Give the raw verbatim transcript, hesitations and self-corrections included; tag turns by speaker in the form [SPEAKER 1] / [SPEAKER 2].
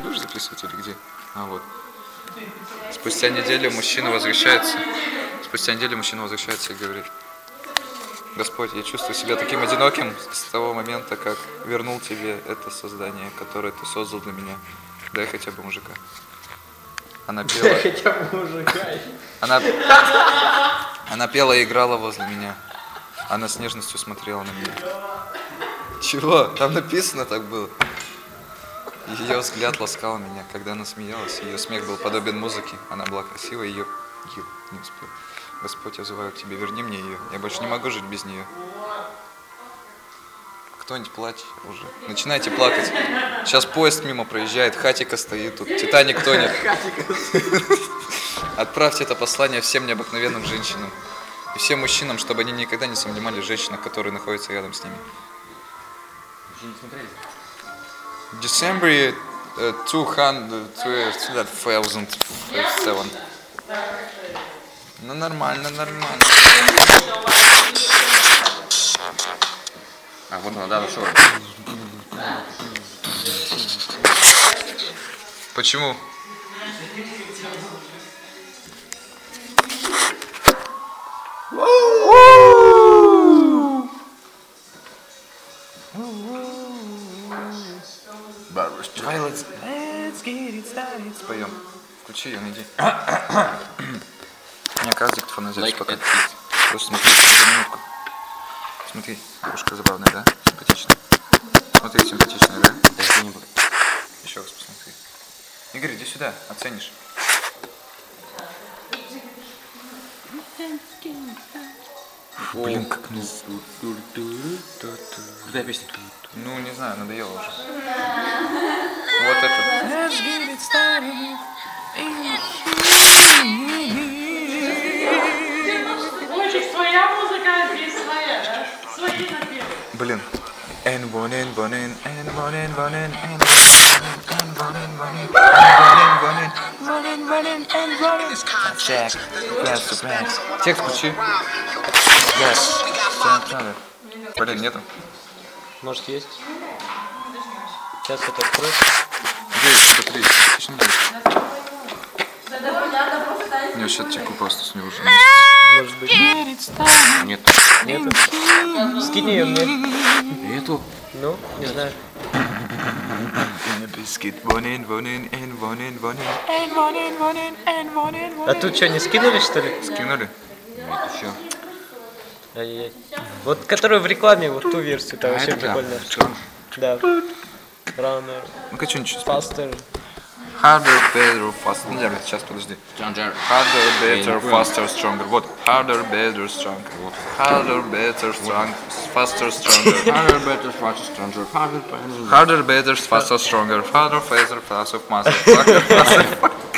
[SPEAKER 1] будешь записывать или где? А вот. Спустя неделю мужчина возвращается. Спустя неделю мужчина возвращается и говорит: Господь, я чувствую себя таким одиноким с того момента, как вернул тебе это создание, которое ты создал для меня. Дай хотя бы мужика. Она пела.
[SPEAKER 2] Дай хотя бы мужика.
[SPEAKER 1] Она, она пела и играла возле меня. Она с нежностью смотрела на меня. Чего? Там написано так было. Ее взгляд ласкал меня, когда она смеялась. Ее смех был подобен музыке. Она была красивой, ее... ее не успел. Господь, я взываю к тебе, верни мне ее. Я больше не могу жить без нее. Кто-нибудь плачет уже. Начинайте плакать. Сейчас поезд мимо проезжает, Хатика стоит тут, Титаник тонет. Отправьте это послание всем необыкновенным женщинам и всем мужчинам, чтобы они никогда не сомневались в женщинах, которые находятся рядом с ними. December two hundred thousand seven. Ну нормально, нормально.
[SPEAKER 3] А, вот она, да, нашел.
[SPEAKER 1] Почему? Давай, let's, let's get it started. Споем. Включи ее, найди. Мне кажется, диктофон взять
[SPEAKER 3] Like
[SPEAKER 1] пока.
[SPEAKER 3] it.
[SPEAKER 1] Просто смотри, за минутку. Смотри, девушка забавная, да? Симпатичная. Смотри, симпатичная, да?
[SPEAKER 3] Подожди, не буду.
[SPEAKER 1] Еще раз посмотри. Игорь, иди сюда, оценишь. Блин, как ну...
[SPEAKER 3] Какая песня?
[SPEAKER 1] Ну, не знаю, надоело уже. Вот это.
[SPEAKER 4] Хочешь, своя музыка, здесь своя, да? Свои напевы.
[SPEAKER 1] Блин. And one and one and and one and one and and and one and one and one and one and one and and one and check. Glass to glass. Текст включи. Yes. Блин, нету.
[SPEAKER 2] Может есть? Сейчас это открою.
[SPEAKER 1] Здесь, смотри, отлично будет. Не, сейчас чеку просто с него уже.
[SPEAKER 2] Может быть.
[SPEAKER 3] Нет.
[SPEAKER 2] Нету. Скинь ее мне.
[SPEAKER 3] Нету.
[SPEAKER 2] Ну, не знаю. А тут что, не скинули, что ли?
[SPEAKER 1] Скинули?
[SPEAKER 3] Нет, еще.
[SPEAKER 2] Ай-яй. Вот которую в рекламе, вот ту версию, там вообще прикольно. Да. Runner,
[SPEAKER 1] Ну-ка, что-нибудь.
[SPEAKER 2] faster.
[SPEAKER 1] Harder, better, faster. Ну, наверное, сейчас, подожди.
[SPEAKER 3] Stronger.
[SPEAKER 1] Harder,
[SPEAKER 3] Я не
[SPEAKER 1] better,
[SPEAKER 3] понял.
[SPEAKER 1] faster, stronger. Вот. Harder, better, stronger. Вот. Harder, better, stronger. Faster, stronger.
[SPEAKER 3] Harder, better, faster, stronger. Harder, better.
[SPEAKER 1] Harder, better, faster, stronger. Harder, faster, faster, faster.